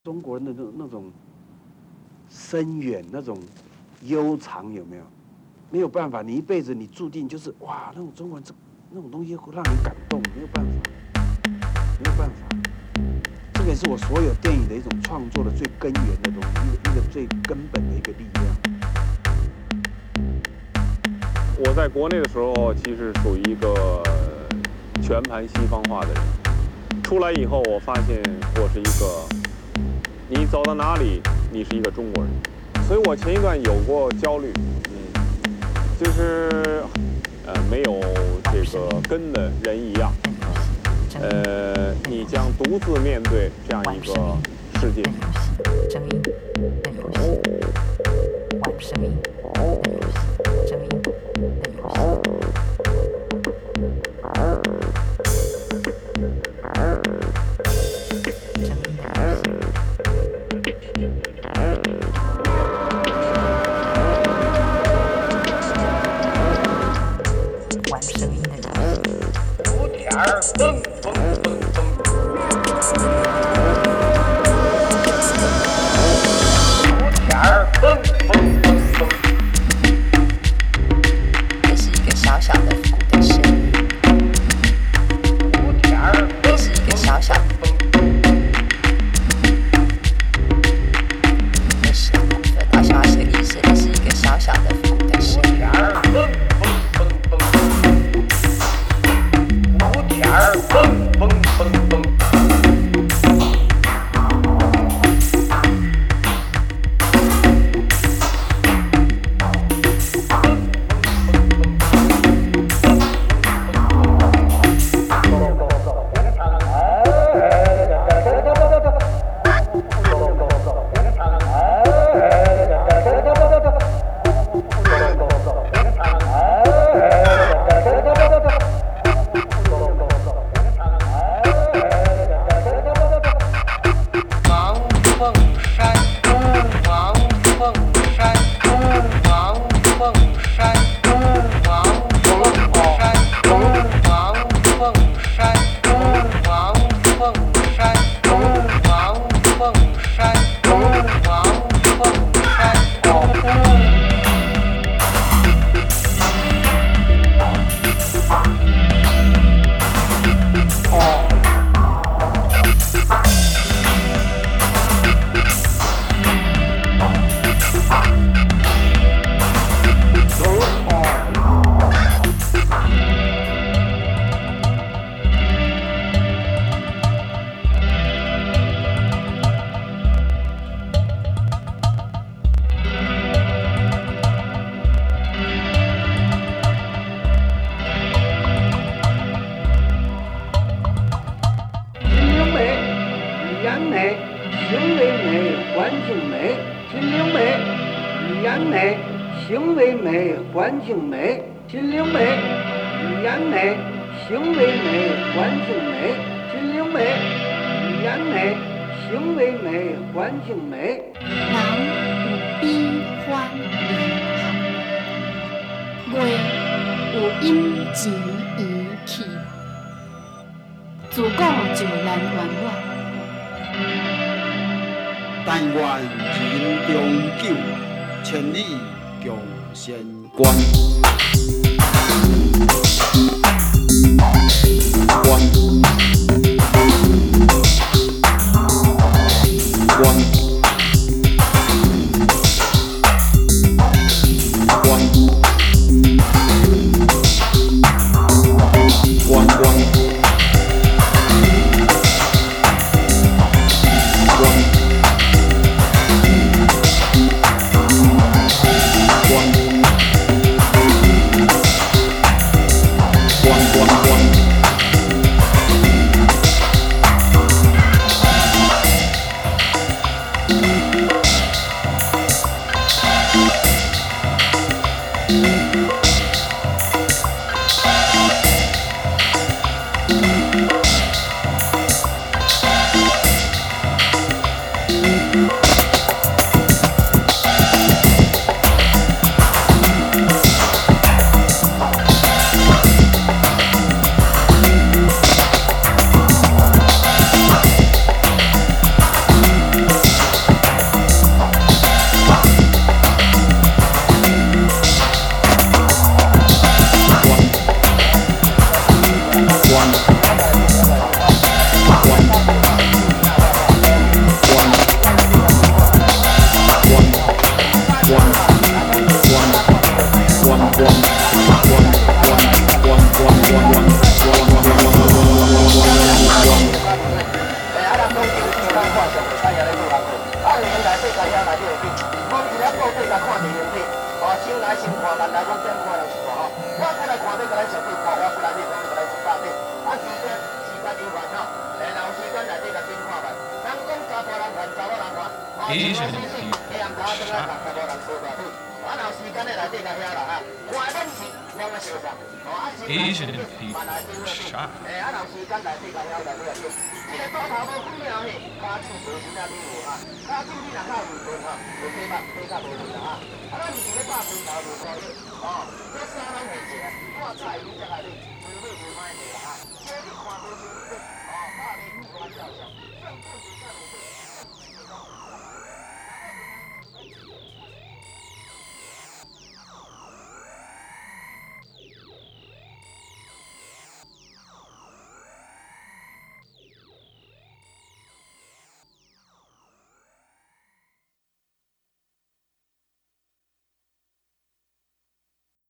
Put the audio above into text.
中国人的那种深远、那种悠长，有没有？没有办法，你一辈子你注定就是哇，那种中国人那种东西会让人感动，没有办法，没有办法。这个也是我所有电影的一种创作的最根源的东西，一个最根本的一个力量。 我在国内的时候，其实属于一个全盘西方化的人。出来以后，我发现我是一个，你走到哪里，你是一个中国人。所以我前一段有过焦虑，就是没有这个根的人一样，你将独自面对这样一个世界。声音，声音，声音。 咱也来做工作。啊，原来这个遐内底有去，讲一了部队甲看电影去，哦，先来先看，慢来讲点看人是无吼。我过来看要甲咱小队看，我过来你讲要甲咱出大队。啊，时间有限吼，然后时间内底甲点看卖。人讲查甫人看，查某人看，哦，另外先生，下暗早转来看，查某人做大队。啊，然后时间的内底甲遐啦哈，看免是两个小时，哦，啊，时间慢来点落去，啊，然后时间内底甲遐来落去。这个刀头无分了嘿，骹手无真正厉害哈，骹手你若较有分哈，就体力体较无力啦哈。啊，咱是咧打拳头无错哩，哦，这三人现钱，看菜你才来哩，规律就歹势啦哈。这你看无像你哦，打你不管笑笑，上阵就上有对。